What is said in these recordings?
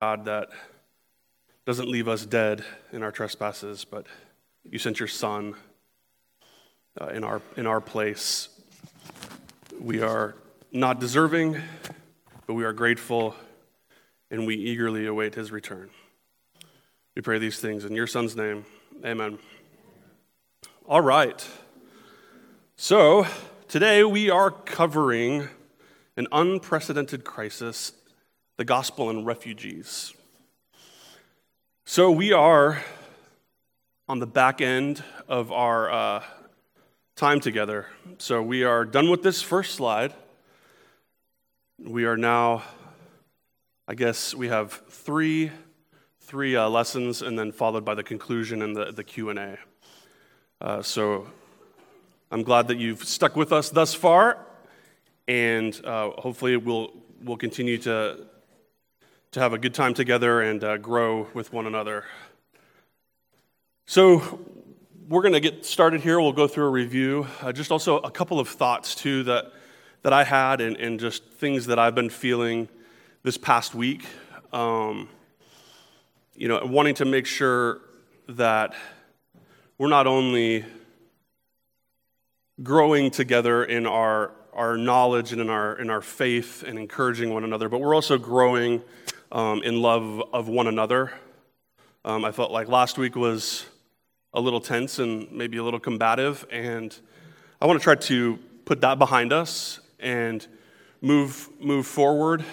God that doesn't leave us dead in our trespasses, but you sent your Son in our place. We are not deserving, but we are grateful, and we eagerly await his return. We pray these things in your Son's name. Amen. All right. So today we are covering an unprecedented crisis, the gospel and refugees. So we are on the back end of our time together. So we are done with this first slide. We are now, I guess we have three lessons, and then followed by the conclusion and the Q&A. So I'm glad that you've stuck with us thus far, and hopefully we'll continue to have a good time together and grow with one another. So we're going to get started here. We'll go through a review. Just also a couple of thoughts, too, that I had and just things that I've been feeling this past week. Wanting to make sure that we're not only growing together in our knowledge and in our faith and encouraging one another, but we're also growing in love of one another. I felt like last week was a little tense and maybe a little combative, and I want to try to put that behind us and move forward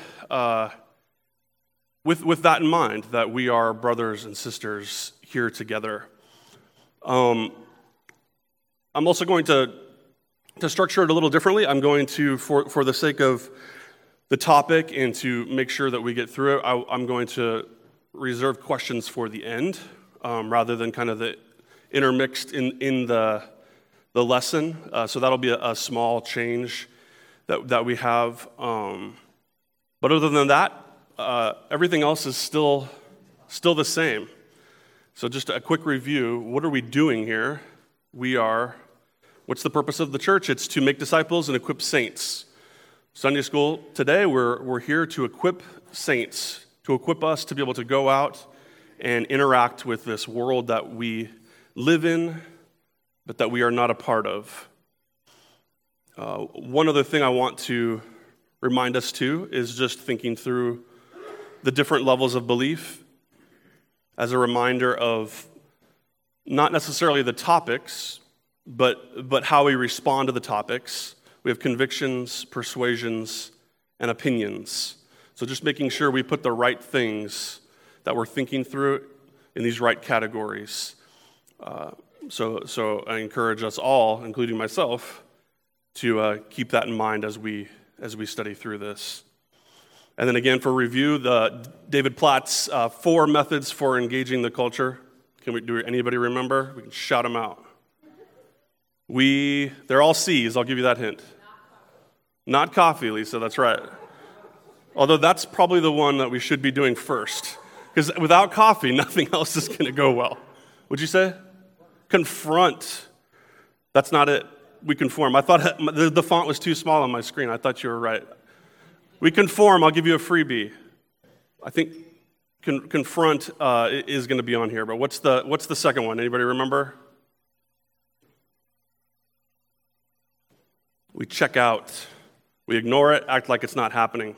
with that in mind, that we are brothers and sisters here together. I'm also going to structure it a little differently. I'm going to, for the sake of the topic and to make sure that we get through it, I'm going to reserve questions for the end rather than kind of the intermixed in the lesson. So that'll be a small change that we have. But other than that, everything else is still the same. So just a quick review. What are we doing here? What's the purpose of the church? It's to make disciples and equip saints. Sunday school today, we're here to equip saints, to equip us to be able to go out and interact with this world that we live in, but that we are not a part of. One other thing I want to remind us too is just thinking through the different levels of belief as a reminder of not necessarily the topics, but how we respond to the topics. We have convictions, persuasions, and opinions. So just making sure we put the right things that we're thinking through in these right categories. So I encourage us all, including myself, to keep that in mind as we study through this. And then again, for review, David Platt's 4 methods for engaging the culture. Do anybody remember? We can shout them out. They're all C's, I'll give you that hint. Not coffee, Lisa, that's right. Although that's probably the one that we should be doing first. Because without coffee, nothing else is going to go well. What'd you say? Confront. That's not it. We conform. I thought the font was too small on my screen. I thought you were right. We conform. I'll give you a freebie. I think confront is going to be on here. But what's the second one? Anybody remember? We check out. We ignore it, act like it's not happening.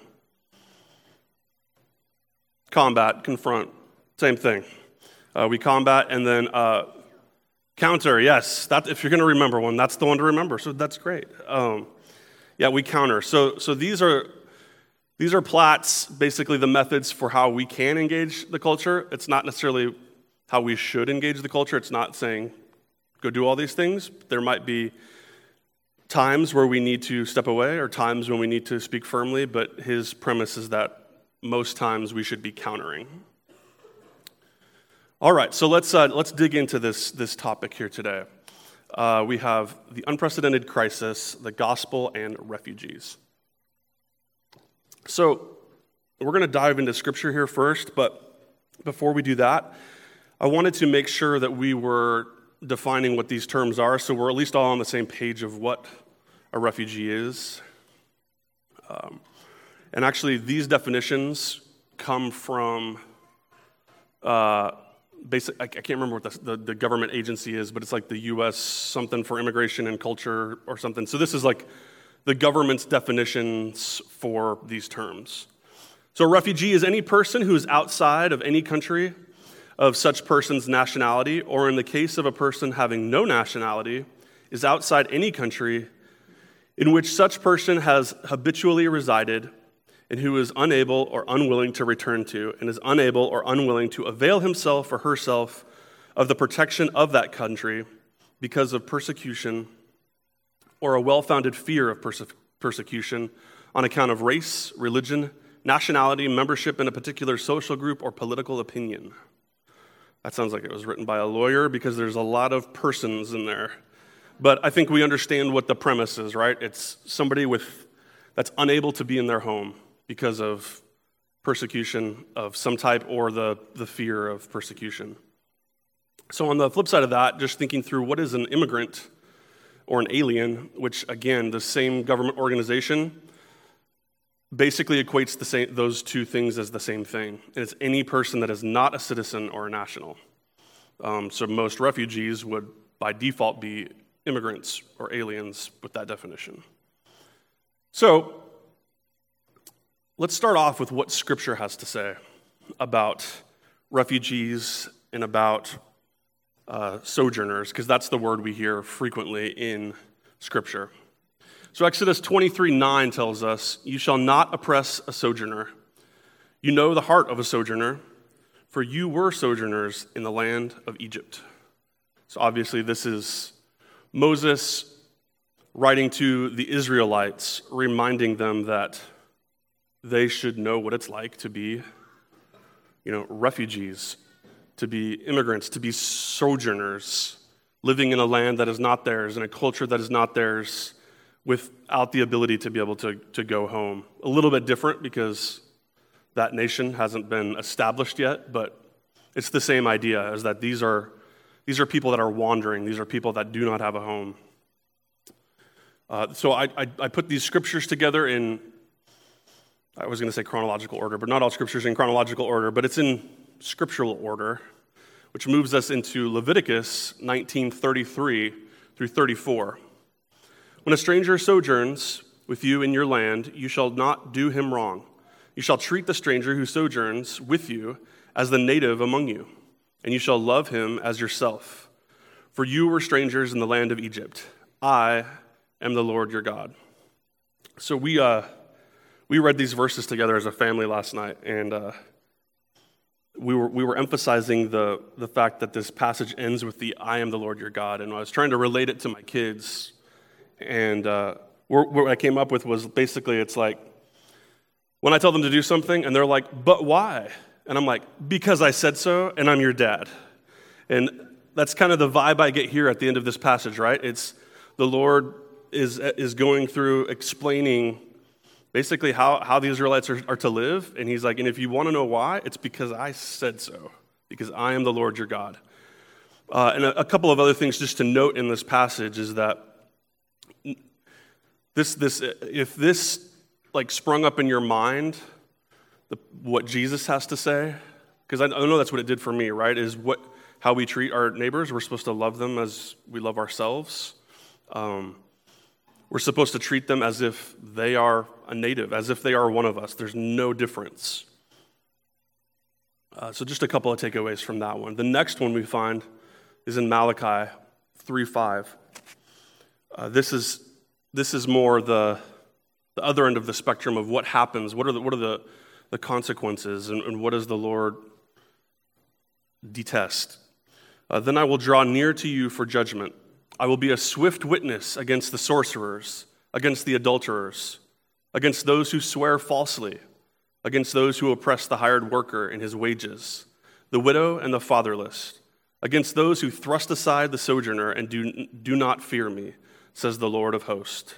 Combat, confront, same thing. We combat and then counter, yes. If you're going to remember one, that's the one to remember, so that's great. We counter. So these are Platt's, basically the methods for how we can engage the culture. It's not necessarily how we should engage the culture. It's not saying, go do all these things. There might be times where we need to step away or times when we need to speak firmly, but his premise is that most times we should be countering. All right, so let's dig into this topic here today. We have the unprecedented crisis, the gospel and refugees. So we're going to dive into scripture here first, but before we do that, I wanted to make sure that we were defining what these terms are, so we're at least all on the same page of what a refugee is. And actually, these definitions come from I can't remember what the government agency is, but it's like the U.S. something for immigration and culture or something. So this is like the government's definitions for these terms. So a refugee is any person who is outside of any country of such person's nationality, or in the case of a person having no nationality, is outside any country in which such person has habitually resided and who is unable or unwilling to return to, and is unable or unwilling to avail himself or herself of the protection of that country because of persecution or a well-founded fear of persecution on account of race, religion, nationality, membership in a particular social group, or political opinion. That sounds like it was written by a lawyer because there's a lot of persons in there. But I think we understand what the premise is, right? It's somebody that's unable to be in their home because of persecution of some type or the fear of persecution. So on the flip side of that, just thinking through what is an immigrant or an alien, which again, the same government organization basically equates those two things as the same thing. And it's any person that is not a citizen or a national. So most refugees would by default be immigrants or aliens with that definition. So let's start off with what Scripture has to say about refugees and about sojourners, because that's the word we hear frequently in Scripture. So Exodus 23:9 tells us, "You shall not oppress a sojourner. You know the heart of a sojourner, for you were sojourners in the land of Egypt." So obviously this is Moses writing to the Israelites, reminding them that they should know what it's like to be, refugees, to be immigrants, to be sojourners, living in a land that is not theirs, in a culture that is not theirs, without the ability to be able to go home. A little bit different because that nation hasn't been established yet, but it's the same idea, is that these are people that are wandering. These are people that do not have a home. So I put these scriptures together in, I was going to say chronological order, but not all scriptures in chronological order, but it's in scriptural order, which moves us into Leviticus 19:33 through 34. "When a stranger sojourns with you in your land, you shall not do him wrong. You shall treat the stranger who sojourns with you as the native among you, and you shall love him as yourself. For you were strangers in the land of Egypt. I am the Lord your God." So we read these verses together as a family last night, and we were emphasizing the fact that this passage ends with the "I am the Lord your God," and I was trying to relate it to my kids. And what I came up with was basically, it's like, when I tell them to do something, and they're like, "But why?" And I'm like, "Because I said so, and I'm your dad." And that's kind of the vibe I get here at the end of this passage, right? It's the Lord is going through explaining basically how the Israelites are to live. And he's like, and if you want to know why, it's because I said so, because I am the Lord your God. And a couple of other things just to note in this passage is that if this like sprung up in your mind, what Jesus has to say, because I know that's what it did for me, right? Is how we treat our neighbors. We're supposed to love them as we love ourselves. We're supposed to treat them as if they are a native, as if they are one of us. There's no difference. So just a couple of takeaways from that one. The next one we find is in Malachi 3:5. This is more the other end of the spectrum of what happens. What are the consequences, and what does the Lord detest? "Then I will draw near to you for judgment. I will be a swift witness against the sorcerers, against the adulterers, against those who swear falsely, against those who oppress the hired worker in his wages, the widow and the fatherless, against those who thrust aside the sojourner and do not fear me, says the Lord of hosts."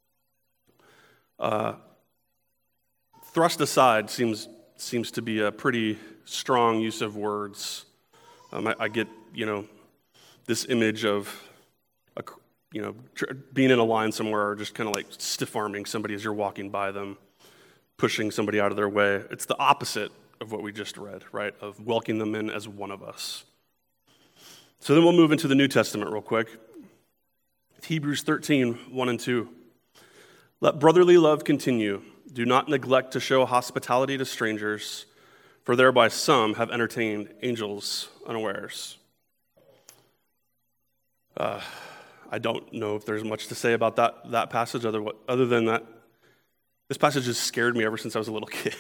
Thrust aside seems to be a pretty strong use of words. I get, this image of, being in a line somewhere, or just kind of like stiff-arming somebody as you're walking by them, pushing somebody out of their way. It's the opposite of what we just read, right? Of welcoming them in as one of us. So then we'll move into the New Testament real quick. Hebrews 13, 1 and 2. Let brotherly love continue. Do not neglect to show hospitality to strangers, for thereby some have entertained angels unawares. I don't know if there's much to say about that passage other than that. This passage has scared me ever since I was a little kid.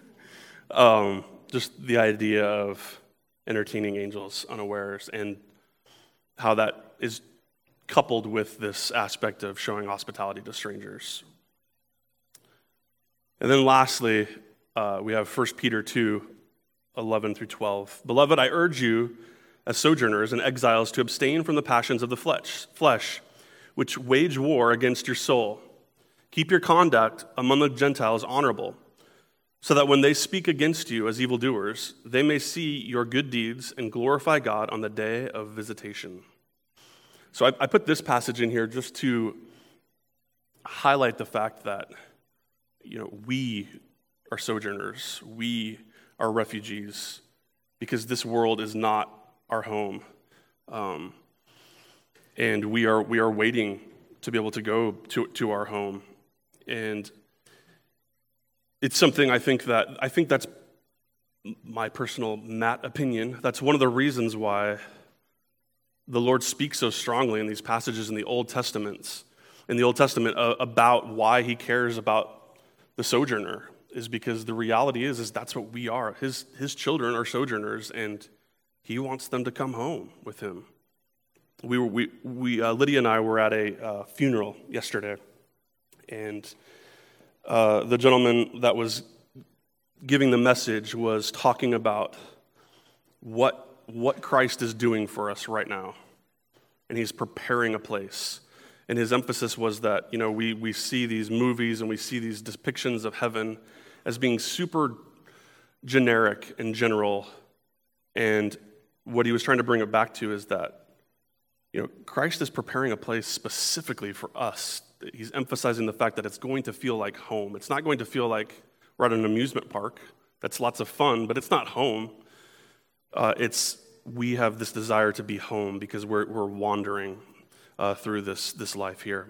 Just the idea of entertaining angels unawares and how that is coupled with this aspect of showing hospitality to strangers. And then lastly, we have 1 Peter 2, 11 through 12. Beloved, I urge you as sojourners and exiles to abstain from the passions of the flesh, which wage war against your soul. Keep your conduct among the Gentiles honorable, so that when they speak against you as evildoers, they may see your good deeds and glorify God on the day of visitation. So I put this passage in here just to highlight the fact that, we are sojourners, we are refugees, because this world is not our home, and we are waiting to be able to go to our home, and it's something I think that's my personal opinion. That's one of the reasons why the Lord speaks so strongly in these passages in the Old Testament about why he cares about the sojourner, is because the reality is that's what we are. His children are sojourners, and he wants them to come home with him. Lydia and I were at a funeral yesterday, and the gentleman that was giving the message was talking about what Christ is doing for us right now, and he's preparing a place. And his emphasis was that, we see these movies and we see these depictions of heaven as being super generic and general. And what he was trying to bring it back to is that, Christ is preparing a place specifically for us. He's emphasizing the fact that it's going to feel like home. It's not going to feel like we're at an amusement park. That's lots of fun, but it's not home. We have this desire to be home because we're wandering through this life here.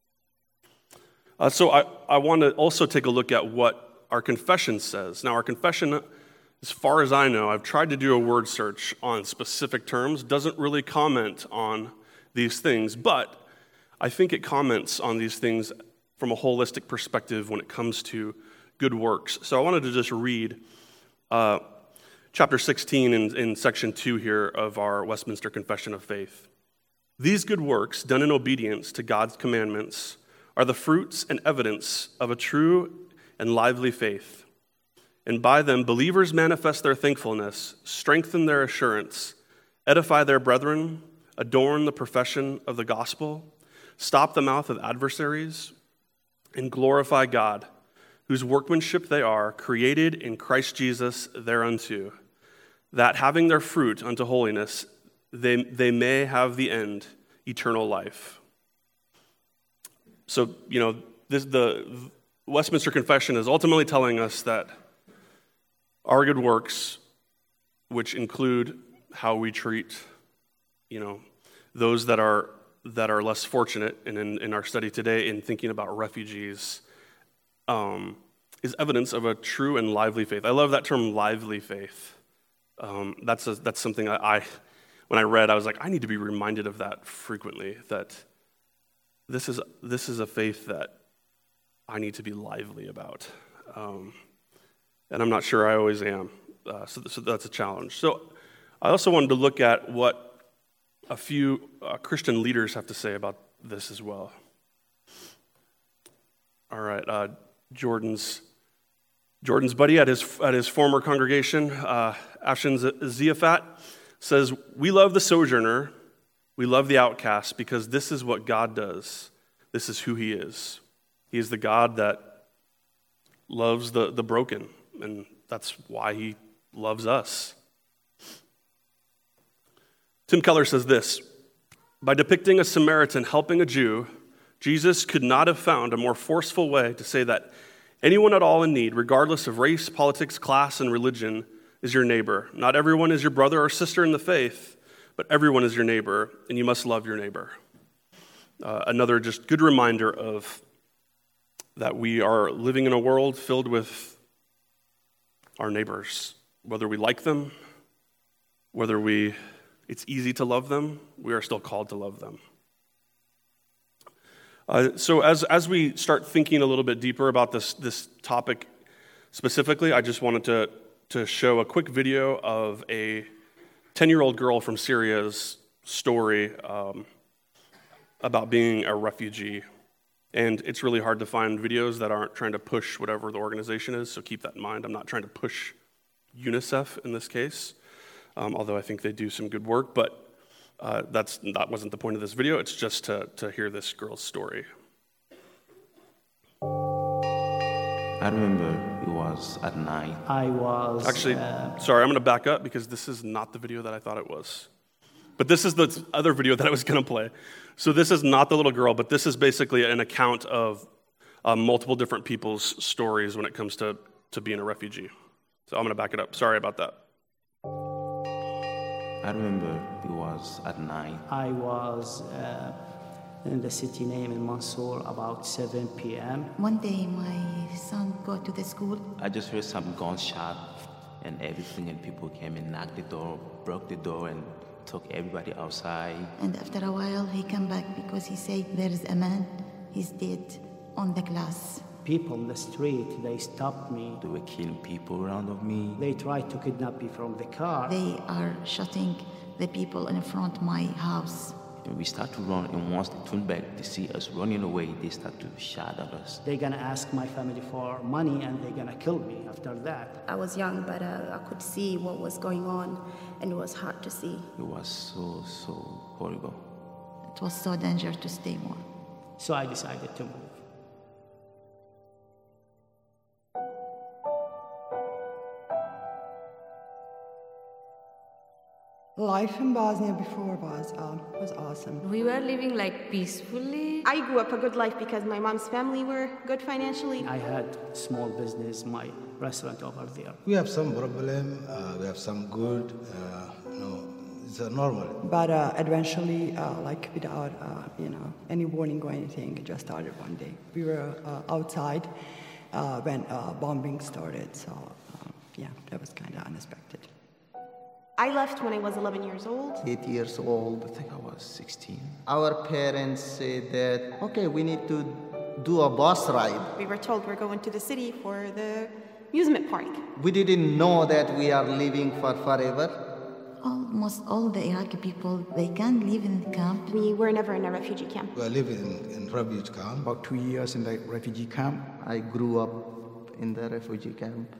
So I want to also take a look at what our confession says. Now, our confession, as far as I know, I've tried to do a word search on specific terms, doesn't really comment on these things, but I think it comments on these things from a holistic perspective when it comes to good works. So I wanted to just read chapter 16 in section 2 here of our Westminster Confession of Faith. These good works, done in obedience to God's commandments, are the fruits and evidence of a true and lively faith. And by them, believers manifest their thankfulness, strengthen their assurance, edify their brethren, adorn the profession of the gospel, stop the mouth of adversaries, and glorify God, whose workmanship they are, created in Christ Jesus thereunto, that having their fruit unto holiness, they may have the end, eternal life. So, the Westminster Confession is ultimately telling us that our good works, which include how we treat, those that are less fortunate, and in our study today in thinking about refugees, is evidence of a true and lively faith. I love that term, lively faith. That's something when I read, I was like, I need to be reminded of that frequently, that this is a faith that I need to be lively about. And I'm not sure I always am. So that's a challenge. So I also wanted to look at what a few Christian leaders have to say about this as well. All right, Jordan's buddy at his former congregation, Afshan Ziafat, says, we love the sojourner, we love the outcast, because this is what God does. This is who he is. He is the God that loves the broken, and that's why he loves us. Tim Keller says this, by depicting a Samaritan helping a Jew, Jesus could not have found a more forceful way to say that Anyone at all in need, regardless of race, politics, class, and religion, is your neighbor. Not everyone is your brother or sister in the faith, but everyone is your neighbor, and you must love your neighbor. Another just good reminder of that we are living in a world filled with our neighbors. Whether we like them, whether it's easy to love them, we are still called to love them. So as we start thinking a little bit deeper about this topic specifically, I just wanted to show a quick video of a 10-year-old girl from Syria's story about being a refugee. And it's really hard to find videos that aren't trying to push whatever the organization is, so keep that in mind. I'm not trying to push UNICEF in this case, although I think they do some good work, but that wasn't the point of this video. It's just to hear this girl's story. I remember it was at night. Actually, sorry, I'm going to back up because this is not the video that I thought it was. But this is the other video that I was going to play. So this is not the little girl, but this is basically an account of multiple different people's stories when it comes to being a refugee. So I'm going to back it up. Sorry about that. I remember it was at night. I was in the city named Mansour about 7 p.m. One day my son go to the school. I just heard some gunshot and everything, and people came and knocked the door, broke the door, and took everybody outside. And after a while he come back because he said there's a man, he's dead on the glass. People in the street, they stopped me. They were killing people around of me. They tried to kidnap me from the car. They are shooting the people in front of my house. And we start to run, and once they turn back to see us running away, they start to shout at us. They're gonna ask my family for money and they're gonna kill me after that. I was young, but I could see what was going on, and it was hard to see. It was so horrible. It was so dangerous to stay more. So I decided to move. Life in Bosnia before was awesome. We were living like peacefully. I grew up a good life because my mom's family were good financially. I had small business, my restaurant over there. We have some problem, we have some good, it's normal. But eventually, like without any warning or anything, it just started one day. We were outside when bombing started, so that was kind of unexpected. I left when I was 11 years old. 8 years old. I think I was 16. Our parents said that, okay, we need to do a bus ride. We were told we're going to the city for the amusement park. We didn't know that we are living for forever. Almost all the Iraqi people, they can't live in the camp. We were never in a refugee camp. We are living in refugee camp. About 2 years in the refugee camp. I grew up in the refugee camp.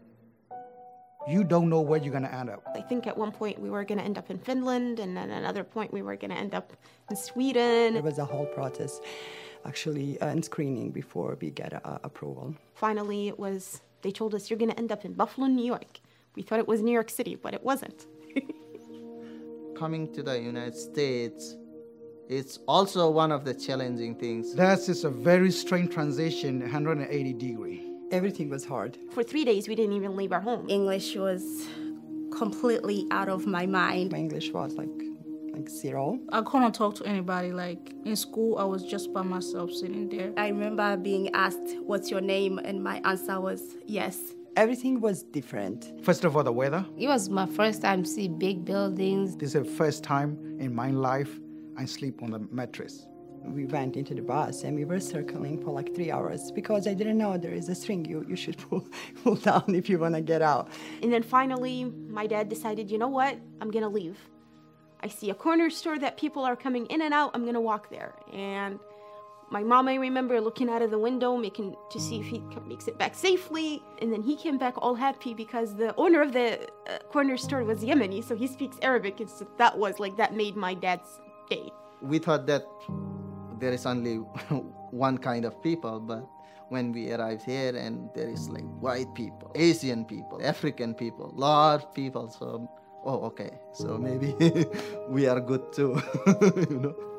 You don't know where you're going to end up. I think at one point we were going to end up in Finland, and then another point we were going to end up in Sweden. There was a whole process, actually, in screening before we get approval. Finally, they told us you're going to end up in Buffalo, New York. We thought it was New York City, but it wasn't. Coming to the United States, it's also one of the challenging things. That's just a very strange transition, 180 degree. Everything was hard. For 3 days, we didn't even leave our home. English was completely out of my mind. My English was like zero. I couldn't talk to anybody. Like in school, I was just by myself sitting there. I remember being asked, "What's your name?" And my answer was yes. Everything was different. First of all, the weather. It was my first time to see big buildings. This is the first time in my life I sleep on the mattress. We went into the bus and we were circling for like 3 hours because I didn't know there is a string you should pull down if you want to get out. And then finally, my dad decided, you know what? I'm going to leave. I see a corner store that people are coming in and out. I'm going to walk there. And my mom, I remember looking out of the window, making to see if he makes it back safely. And then he came back all happy because the owner of the corner store was Yemeni, so he speaks Arabic. And so that made my dad's day. We thought that there is only one kind of people, but when we arrived here and there is like white people, Asian people, African people, lot of people, so, okay, so maybe we are good too,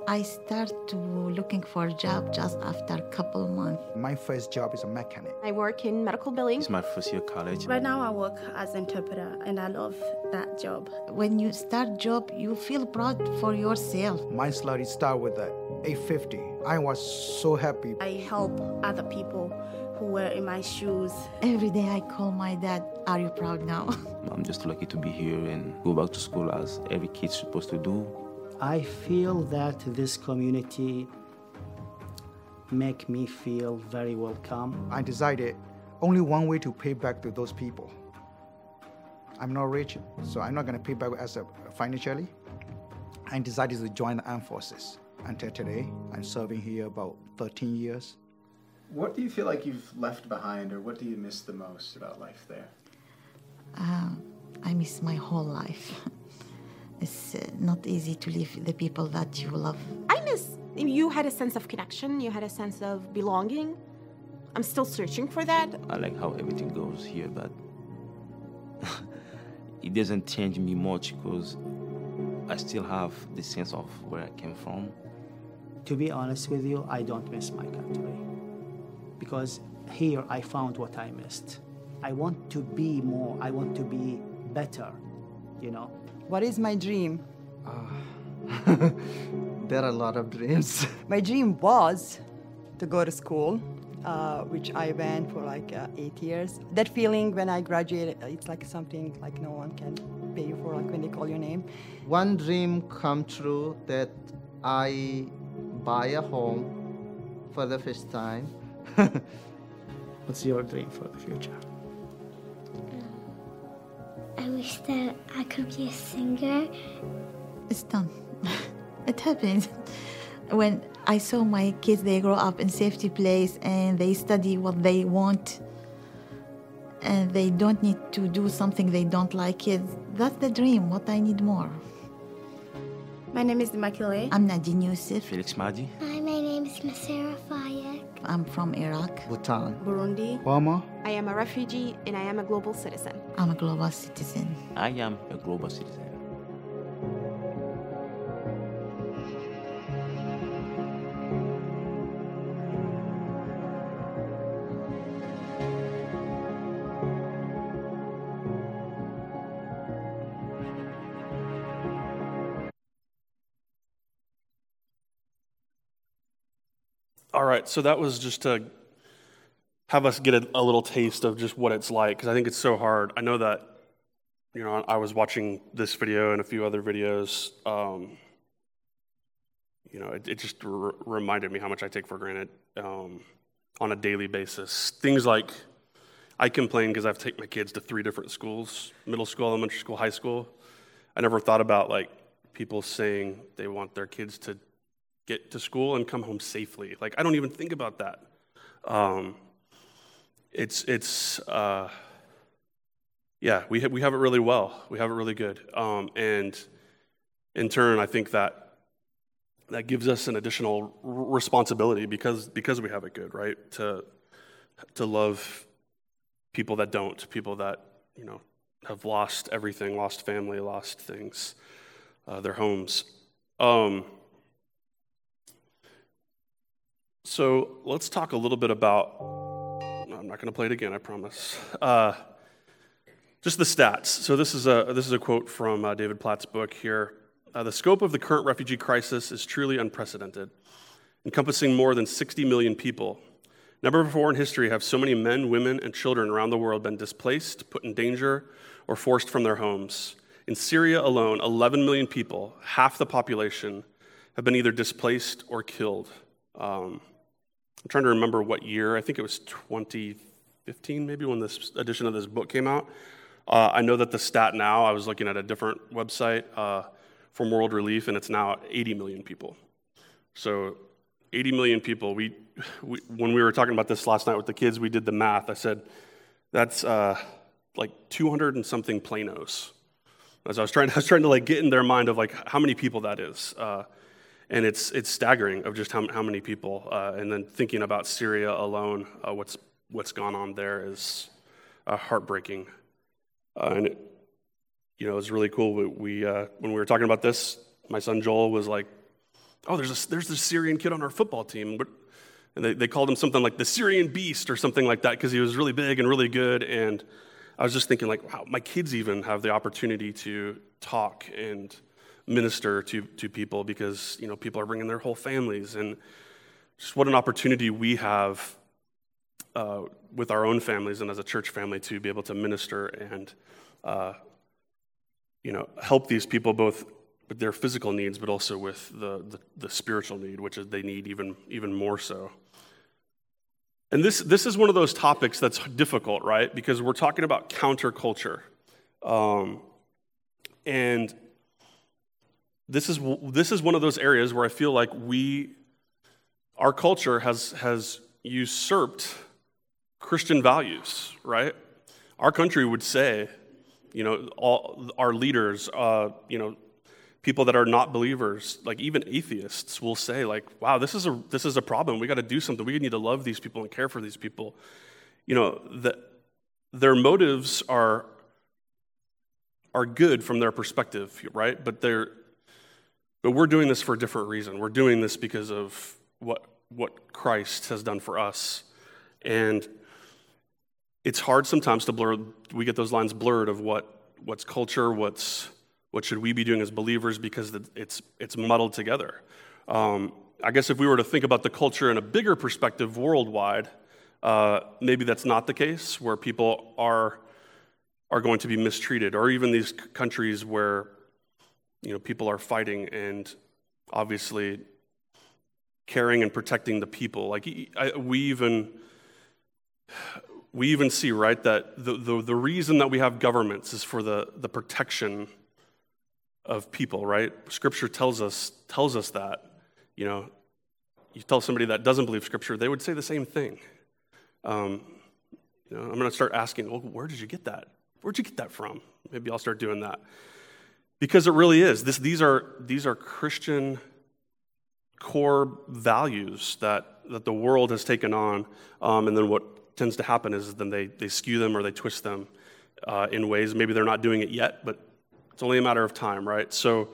I start to looking for a job just after a couple months. My first job is a mechanic. I work in medical billing. It's my first year college. Right now I work as interpreter and I love that job. When you start job, you feel proud for yourself. My salary start with $850. I was so happy. I help other people who were in my shoes. Every day I call my dad, are you proud now? I'm just lucky to be here and go back to school as every kid's supposed to do. I feel that this community make me feel very welcome. I decided only one way to pay back to those people. I'm not rich, so I'm not going to pay back financially. I decided to join the armed forces. Until today, I'm serving here about 13 years. What do you feel like you've left behind, or what do you miss the most about life there? I miss my whole life. It's not easy to leave the people that you love. I miss you had a sense of connection, you had a sense of belonging. I'm still searching for that. I like how everything goes here, but it doesn't change me much because I still have the sense of where I came from. To be honest with you, I don't miss my country. Because here I found what I missed. I want to be more, I want to be better, you know. What is my dream? There are a lot of dreams. My dream was to go to school, which I went for like 8 years. That feeling when I graduated, it's like something like no one can pay you for, like when they call your name. One dream come true that I buy a home for the first time. What's your dream for the future? I wish that I could be a singer. It's done. It happened. When I saw my kids, they grow up in safety place and they study what they want and they don't need to do something they don't like it. That's the dream, what I need more. My name is Dimakile. I'm Nadine Youssef. Felix Madi. Hi, my name is Masera Fayek. I'm from Iraq. Bhutan. Burundi. Burma. I am a refugee and I am a global citizen. I'm a global citizen. I am a global citizen. All right, so that was just to have us get a little taste of just what it's like, because I think it's so hard. I know that, you know, I was watching this video and a few other videos. You know, it just reminded me how much I take for granted on a daily basis. Things like, I complain because I have to take my kids to 3 different schools, middle school, elementary school, high school. I never thought about, like, people saying they want their kids to get to school and come home safely. Like, I don't even think about that. Yeah, we have it really well. We have it really good. And in turn, I think that gives us an additional responsibility because we have it good, right? To love people that don't, people that, you know, have lost everything, lost family, lost things, their homes. So let's talk a little bit about, I'm not going to play it again, I promise. Just the stats. So this is a quote from David Platt's book here. The scope of the current refugee crisis is truly unprecedented, encompassing more than 60 million people. Never before in history have so many men, women, and children around the world been displaced, put in danger, or forced from their homes. In Syria alone, 11 million people, half the population, have been either displaced or killed. I'm trying to remember what year. I think it was 2015, maybe, when this edition of this book came out. I know that the stat now, I was looking at a different website from World Relief, and it's now 80 million people. So 80 million people. We when we were talking about this last night with the kids, we did the math. I said, that's like 200 and something Planos. As I was trying to like get in their mind of like how many people that is. And it's staggering of just how many people. And then thinking about Syria alone, what's gone on there is heartbreaking. And it, you know, it was really cool. We when we were talking about this, my son Joel was like oh, there's this Syrian kid on our football team. And they called him something like the Syrian Beast or something like that because he was really big and really good. And I was just thinking like, wow, my kids even have the opportunity to talk and minister to people because, people are bringing their whole families. And just what an opportunity we have with our own families and as a church family to be able to minister and, help these people both with their physical needs, but also with the spiritual need, which is they need even more so. And this is one of those topics that's difficult, right? Because we're talking about counterculture. And this is one of those areas where I feel like our culture has usurped Christian values, right? Our country would say, all our leaders, people that are not believers, like even atheists, will say, like, "Wow, this is a problem. We got to do something. We need to love these people and care for these people." Their motives are good from their perspective, right? But we're doing this for a different reason. We're doing this because of what Christ has done for us, and it's hard sometimes to blur. We get those lines blurred of what's culture, what should we be doing as believers, because it's muddled together. I guess if we were to think about the culture in a bigger perspective worldwide, maybe that's not the case, where people are going to be mistreated, or even these countries where people are fighting and obviously caring and protecting the people. Like we even see, right, that the reason that we have governments is for the protection of people, right? Scripture tells us that. You tell somebody that doesn't believe Scripture, they would say the same thing. I'm going to start asking, well, where did you get that? Where'd you get that from? Maybe I'll start doing that. Because it really is. These are Christian core values that the world has taken on, and then what tends to happen is then they skew them or they twist them in ways. Maybe they're not doing it yet, but it's only a matter of time, right? So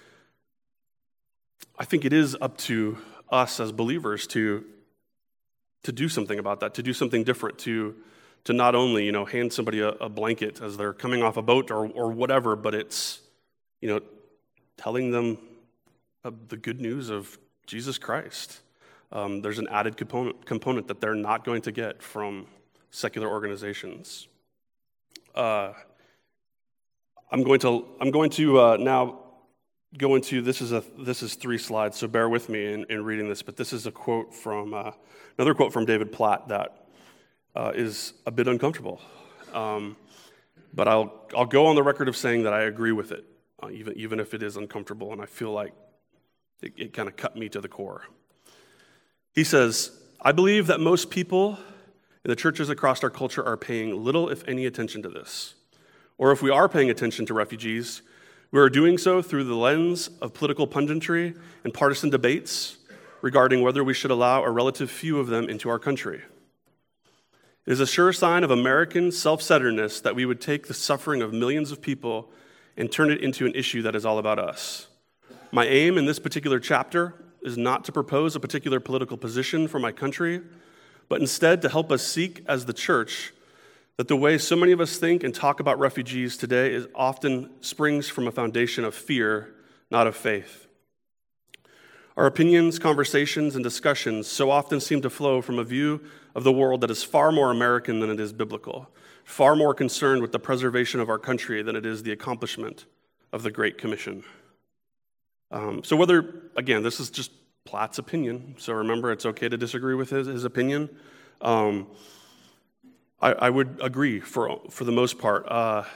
I think it is up to us as believers to do something about that, to do something different, to not only hand somebody a blanket as they're coming off a boat or whatever, but it's telling them the good news of Jesus Christ. There's an added component that they're not going to get from secular organizations. I'm going to now go into this is 3 slides, so bear with me in reading this. But this is a quote from another quote from David Platt that is a bit uncomfortable. But I'll go on the record of saying that I agree with it, even if it is uncomfortable, and I feel like it kind of cut me to the core. He says, "I believe that most people in the churches across our culture are paying little, if any, attention to this. Or if we are paying attention to refugees, we are doing so through the lens of political punditry and partisan debates regarding whether we should allow a relative few of them into our country. It is a sure sign of American self-centeredness that we would take the suffering of millions of people and turn it into an issue that is all about us. My aim in this particular chapter is not to propose a particular political position for my country, but instead to help us seek as the church that the way so many of us think and talk about refugees today is often springs from a foundation of fear, not of faith. Our opinions, conversations, and discussions so often seem to flow from a view of the world that is far more American than it is biblical, far more concerned with the preservation of our country than it is the accomplishment of the Great Commission." So again, this is just Platt's opinion, so remember, it's okay to disagree with his opinion. I would agree for the most part,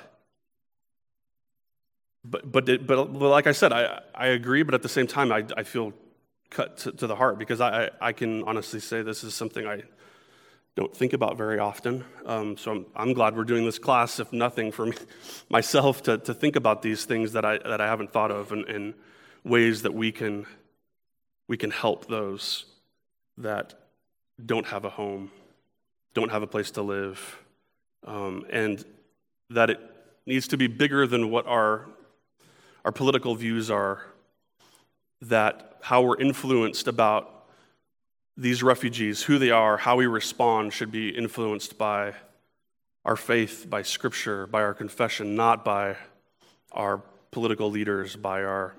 but like I said, I agree, but at the same time, I feel cut to the heart, because I can honestly say this is something I don't think about very often. So I'm glad we're doing this class, if nothing for myself, to think about these things that I haven't thought of, and ways that we can help those that don't have a home, don't have a place to live, and that it needs to be bigger than what our political views are, that how we're influenced about these refugees, who they are, how we respond should be influenced by our faith, by Scripture, by our confession, not by our political leaders, by our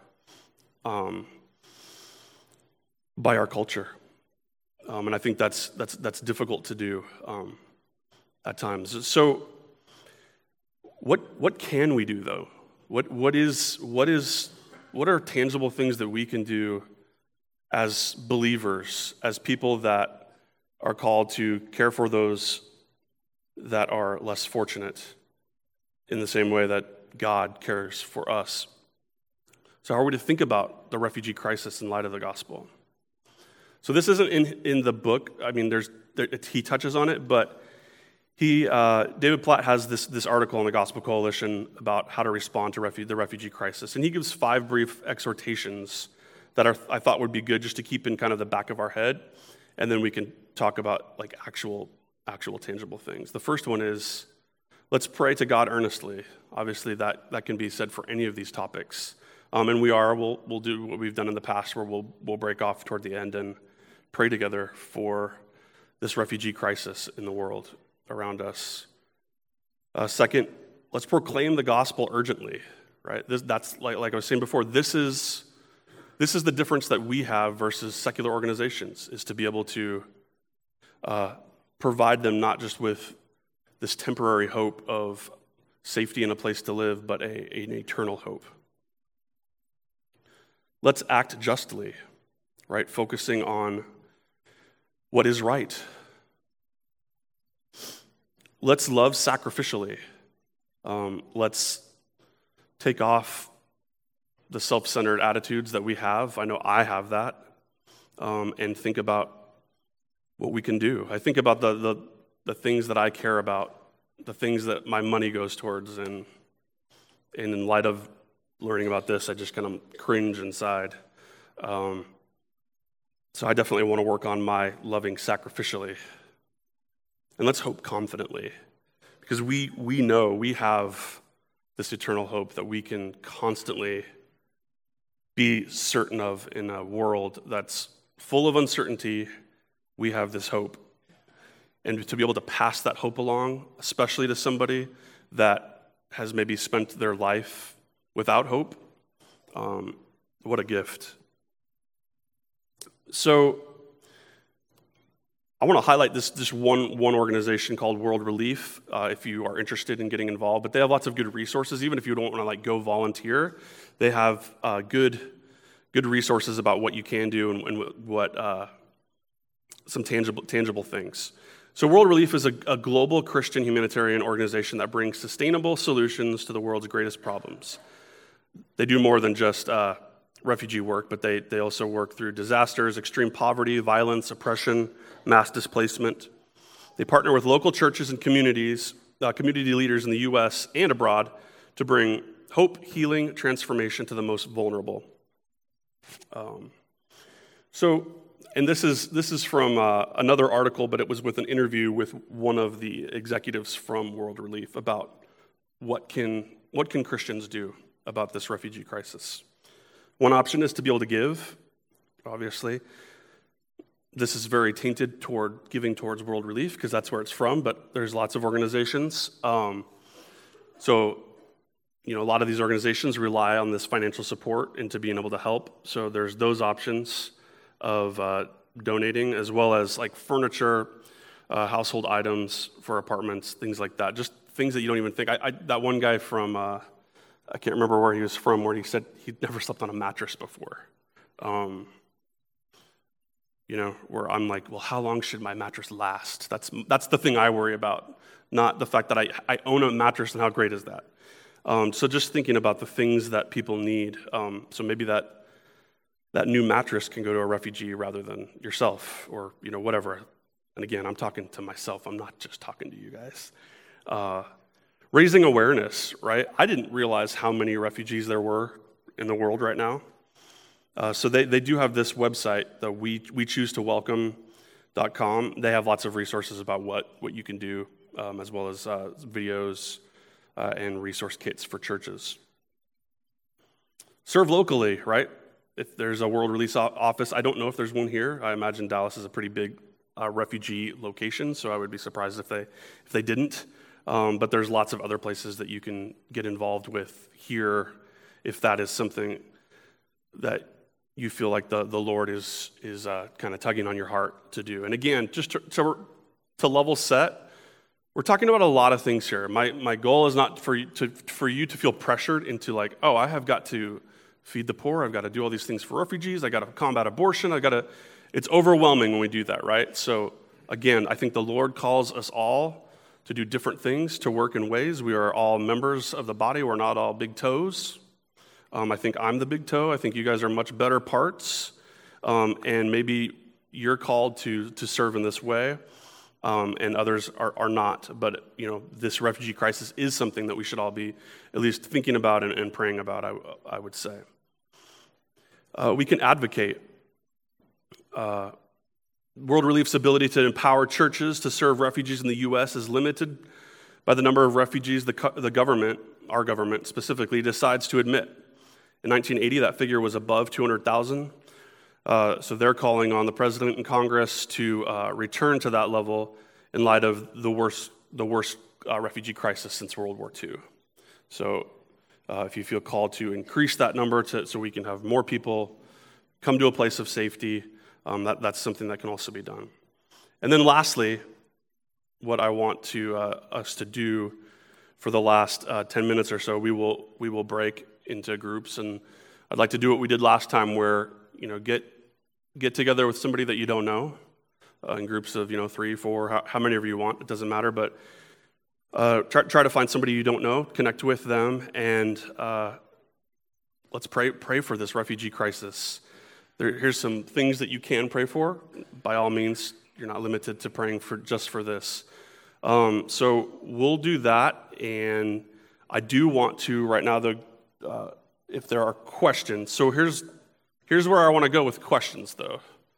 culture. And I think that's difficult to do at times. So what can we do though? What are tangible things that we can do as believers, as people that are called to care for those that are less fortunate in the same way that God cares for us? So how are we to think about the refugee crisis in light of the gospel? So this isn't in the book. I mean, he touches on it, but David Platt has this article in the Gospel Coalition about how to respond to the refugee crisis, and he gives 5 brief exhortations that I thought would be good just to keep in kind of the back of our head, and then we can talk about like actual tangible things. The first one is, let's pray to God earnestly. Obviously, that can be said for any of these topics, and we'll do what we've done in the past, where we'll break off toward the end and pray together for this refugee crisis in the world around us. Second, let's proclaim the gospel urgently. Right? That's like I was saying before. This is the difference that we have versus secular organizations, is to be able to provide them not just with this temporary hope of safety and a place to live, but an eternal hope. Let's act justly, right? Focusing on what is right. Let's love sacrificially. Let's take off the self-centered attitudes that we have. I know I have that. And think about what we can do. I think about the things that I care about, the things that my money goes towards, and in light of learning about this, I just kind of cringe inside. So I definitely want to work on my loving sacrificially. And let's hope confidently, because we know we have this eternal hope that we can constantly be certain of in a world that's full of uncertainty. We have this hope. And to be able to pass that hope along, especially to somebody that has maybe spent their life without hope, what a gift. So I want to highlight this one organization called World Relief, if you are interested in getting involved. But they have lots of good resources. Even if you don't want to go volunteer, they have good resources about what you can do and what some tangible things. So World Relief is a global Christian humanitarian organization that brings sustainable solutions to the world's greatest problems. They do more than just refugee work, but they also work through disasters, extreme poverty, violence, oppression, mass displacement. They partner with local churches and community leaders in the U.S. and abroad to bring hope, healing, transformation to the most vulnerable. And this is from another article, but it was with an interview with one of the executives from World Relief about what can Christians do about this refugee crisis. One option is to be able to give, obviously. This is very tainted toward giving towards World Relief because that's where it's from, but there's lots of organizations. So, a lot of these organizations rely on this financial support and to being able to help. So there's those options of donating, as well as like furniture, household items for apartments, things like that. Just things that you don't even think. That one guy from, I can't remember where he was from, where he said he'd never slept on a mattress before. Where I'm like, well, how long should my mattress last? That's the thing I worry about, not the fact that I own a mattress and how great is that. So just thinking about the things that people need. So maybe that new mattress can go to a refugee rather than yourself, or whatever. And again, I'm talking to myself. I'm not just talking to you guys. Raising awareness, right? I didn't realize how many refugees there were in the world right now. So they do have this website, the we choose to welcome.com. They have lots of resources about what you can do, as well as videos and resource kits for churches. Serve locally, right? if there's a World Relief Office, I don't know if there's one here. I imagine Dallas is a pretty big refugee location, so I would be surprised if they didn't. But there's lots of other places that you can get involved with here if that is something that you feel like the Lord is kind of tugging on your heart to do. And again, just to level set, we're talking about a lot of things here. My goal is not for you to feel pressured into like, oh, I have got to feed the poor, I've got to do all these things for refugees, I got to combat abortion, it's overwhelming when we do that, right? So again, I think the Lord calls us all to do different things, to work in ways. We are all members of the body, we're not all big toes. I think I'm the big toe. I think you guys are much better parts. And maybe you're called to serve in this way, and others are not. But, this refugee crisis is something that we should all be at least thinking about and praying about, I would say. We can advocate. World Relief's ability to empower churches to serve refugees in the U.S. is limited by the number of refugees the government, our government specifically, decides to admit. In 1980, that figure was above 200,000. So they're calling on the president and Congress to return to that level in light of the worst refugee crisis since World War II. So if you feel called to increase that number so we can have more people come to a place of safety, that's something that can also be done. And then lastly, what I want us to do for the last 10 minutes or so, we will break into groups, and I'd like to do what we did last time, where get together with somebody that you don't know, in groups of 3, 4, how many of you want, it doesn't matter, but try to find somebody you don't know, connect with them, and let's pray for this refugee crisis. Here's some things that you can pray for. By all means, you're not limited to praying just for this. So we'll do that, and I do want to right now, if there are questions. So here's where I want to go with questions, though.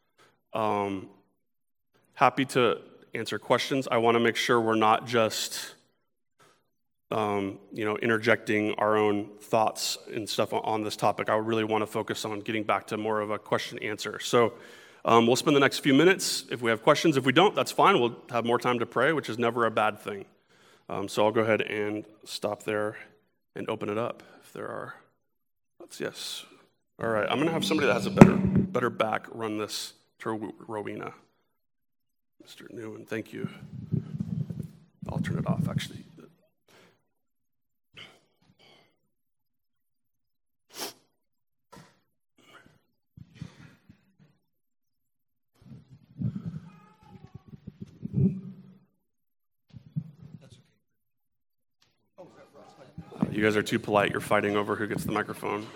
Happy to answer questions. I want to make sure we're not just, interjecting our own thoughts and stuff on this topic. I really want to focus on getting back to more of a question-answer. So we'll spend the next few minutes. If we have questions, if we don't, that's fine. We'll have more time to pray, which is never a bad thing. So I'll go ahead and stop there and open it up if there are. Yes. All right. I'm going to have somebody that has a better back run this to Rowena. Mr. Newman, thank you. I'll turn it off, actually. You guys are too polite. You're fighting over who gets the microphone.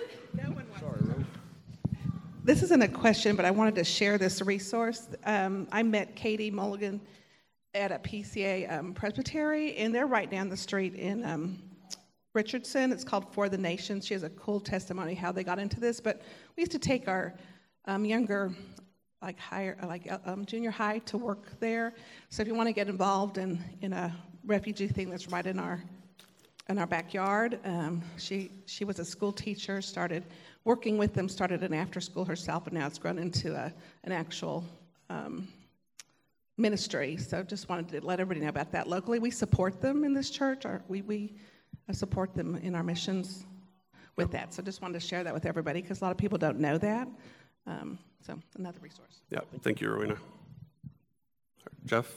This isn't a question, but I wanted to share this resource. I met Katie Mulligan at a PCA Presbytery, and they're right down the street in Richardson. It's called For the Nations. She has a cool testimony how they got into this. But we used to take our younger, junior high to work there. So if you want to get involved in a refugee thing that's right in our backyard. She was a school teacher, started working with them, started an after school herself, and now it's grown into an actual ministry. So just wanted to let everybody know about that. Locally, we support them in this church. We support them in our missions with that. So just wanted to share that with everybody because a lot of people don't know that. So another resource. Yeah, thank you, Rowena. Jeff?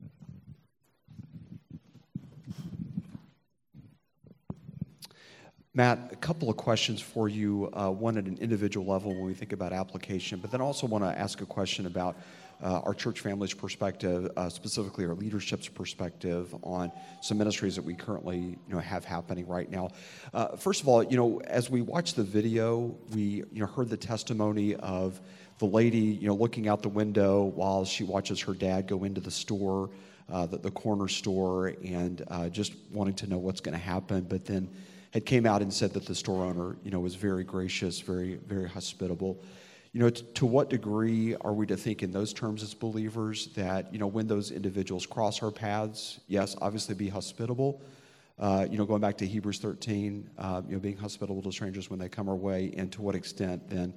Matt, a couple of questions for you, one at an individual level when we think about application, but then also want to ask a question about our church family's perspective, specifically our leadership's perspective on some ministries that we currently have happening right now. First of all, as we watched the video, we heard the testimony of the lady looking out the window while she watches her dad go into the store, the corner store, and just wanting to know what's going to happen, but then had came out and said that the store owner, was very gracious, very, very hospitable. To what degree are we to think in those terms as believers that, when those individuals cross our paths, yes, obviously be hospitable. Going back to Hebrews 13, being hospitable to strangers when they come our way, and to what extent then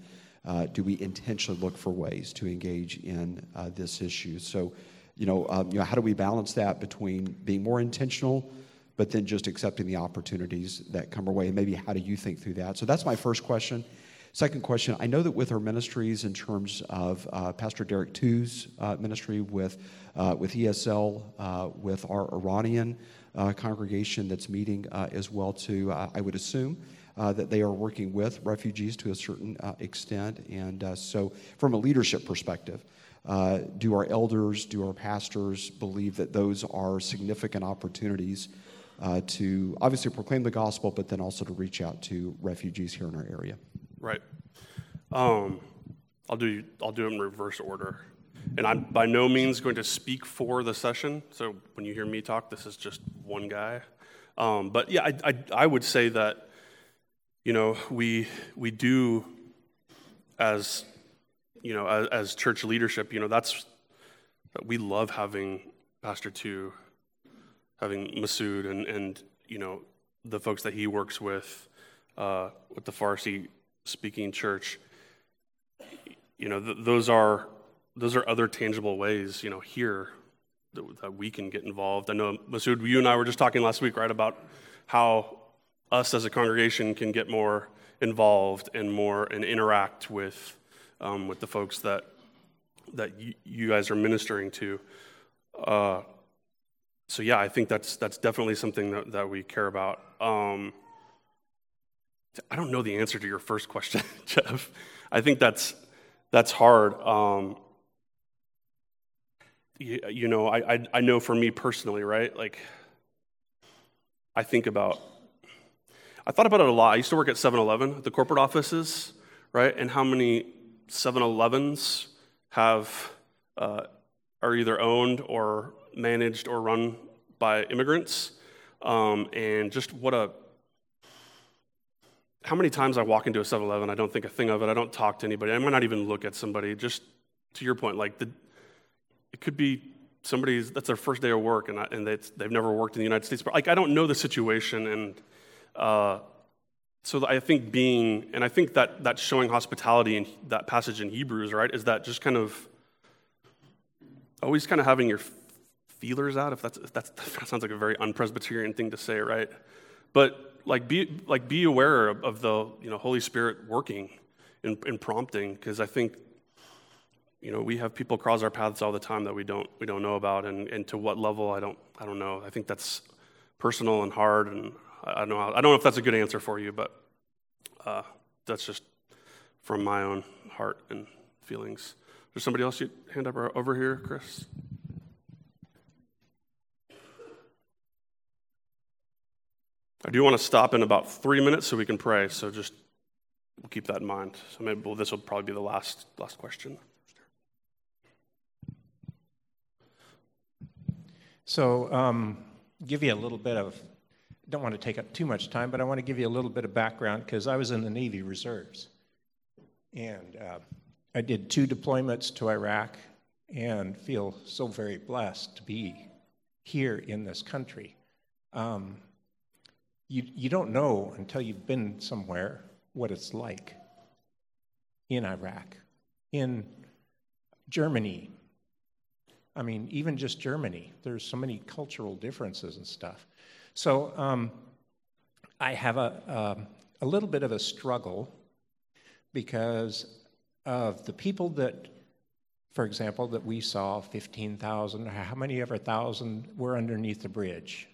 do we intentionally look for ways to engage in this issue? So, how do we balance that between being more intentional, but then just accepting the opportunities that come our way? And maybe how do you think through that? So that's my first question. Second question, I know that with our ministries in terms of Pastor Derek Tu's ministry with ESL, with our Iranian congregation that's meeting as well too, I would assume that they are working with refugees to a certain extent. And so from a leadership perspective, do our elders, do our pastors believe that those are significant opportunities to obviously proclaim the gospel, but then also to reach out to refugees here in our area? Right. I'll do it in reverse order. And I'm by no means going to speak for the session. So when you hear me talk, this is just one guy. But yeah, I would say that, we do as church leadership, we love having Pastor Tu, having Masood and the folks that he works with the Farsi speaking church. Those are other tangible ways, here that we can get involved. I know, Masood, you and I were just talking last week, right, about how us as a congregation can get more involved and interact with the folks that you guys are ministering to. So yeah, I think that's definitely something that we care about. I don't know the answer to your first question, Jeff. I think that's hard. I know for me personally, right? Like, I thought about it a lot. I used to work at 7-Eleven, the corporate offices, right? And how many 7-Elevens are either owned or managed or run by immigrants, and just how many times I walk into a 7-Eleven, I don't think a thing of it, I don't talk to anybody, I might not even look at somebody, just to your point, like it could be that's their first day of work, and they've never worked in the United States, but like I don't know the situation, and so I think that showing hospitality in that passage in Hebrews, right, is that just kind of always kind of having your feelers out, if that sounds like a very un-Presbyterian thing to say, right? But be aware of the Holy Spirit working in prompting, because I think we have people cross our paths all the time that we don't know about, and to what level I don't know. I think that's personal and hard, and I don't know if that's a good answer for you, but that's just from my own heart and feelings. There's somebody else you hand up over here, Chris? I do want to stop in about 3 minutes so we can pray, so just we'll keep that in mind. So maybe this will probably be the last question. So give you a little bit of, don't want to take up too much time, but I want to give you a little bit of background because I was in the Navy Reserves. And I did 2 deployments to Iraq and feel so very blessed to be here in this country. You don't know until you've been somewhere what it's like in Iraq, in Germany. I mean, even just Germany, there's so many cultural differences and stuff. So I have a little bit of a struggle because of the people that, for example, that we saw, 15,000, how many ever thousand were underneath the bridge,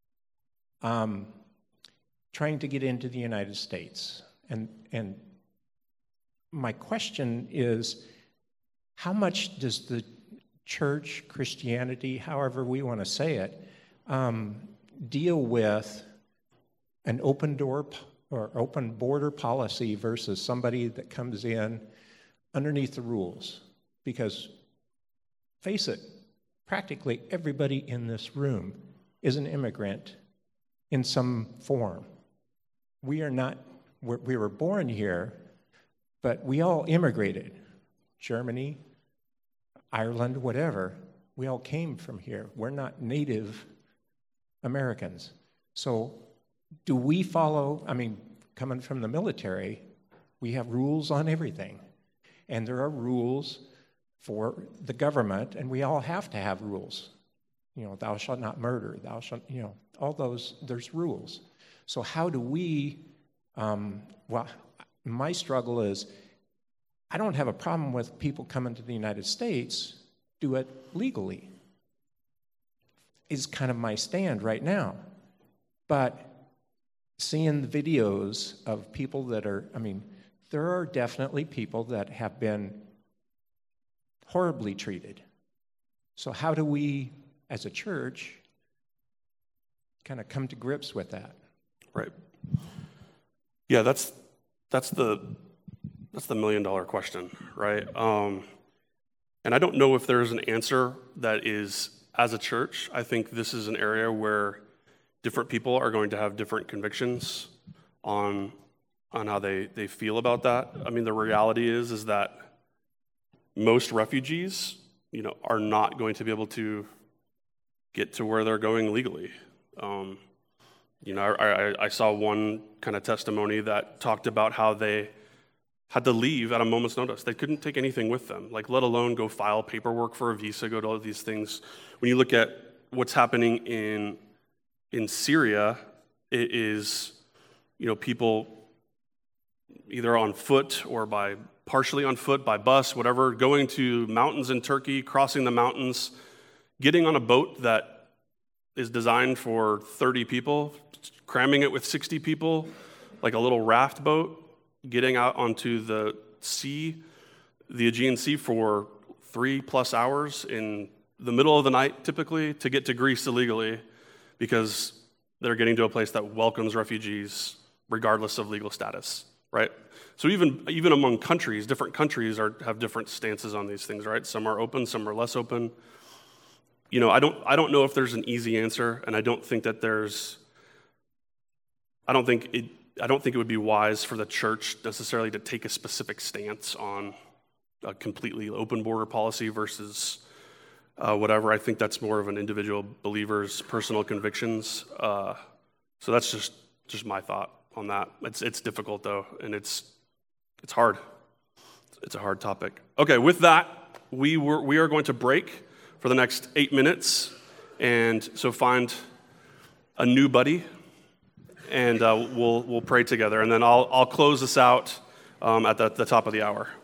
trying to get into the United States. And my question is, how much does the church, Christianity, however we want to say it, deal with an open door or open border policy versus somebody that comes in underneath the rules? Because, face it, practically everybody in this room is an immigrant in some form. We were born here, but we all immigrated. Germany, Ireland, whatever, we all came from here. We're not native Americans. So do we follow, coming from the military, we have rules on everything. and there are rules for the government, and we all have to have rules. Thou shalt not murder, thou shalt, all those, there's rules. So how do we, my struggle is, I don't have a problem with people coming to the United States, do it legally, is kind of my stand right now. But seeing the videos of people that are, there are definitely people that have been horribly treated. So how do we, as a church, kind of come to grips with that? Right. Yeah, that's the $1 million question, right? And I don't know if there's an answer that is, as a church, I think this is an area where different people are going to have different convictions on how they feel about that. The reality is that most refugees, are not going to be able to get to where they're going legally. I saw one kind of testimony that talked about how they had to leave at a moment's notice. They couldn't take anything with them, let alone go file paperwork for a visa, go to all these things. When you look at what's happening in Syria, it is, people either on foot or partially on foot, by bus, whatever, going to mountains in Turkey, crossing the mountains, getting on a boat that is designed for 30 people, cramming it with 60 people, like a little raft boat, getting out onto the sea, the Aegean Sea, for 3+ hours in the middle of the night, typically, to get to Greece illegally, because they're getting to a place that welcomes refugees regardless of legal status, right? So even among countries, different countries have different stances on these things, right? Some are open, some are less open. I don't know if there's an easy answer, and I don't think it would be wise for the church necessarily to take a specific stance on a completely open border policy versus whatever. I think that's more of an individual believer's personal convictions. So that's just my thought on that. It's difficult though, and it's hard. It's a hard topic. Okay, with that, we are going to break for the next 8 minutes, and so find a new buddy, and we'll pray together, and then I'll close this out at the top of the hour.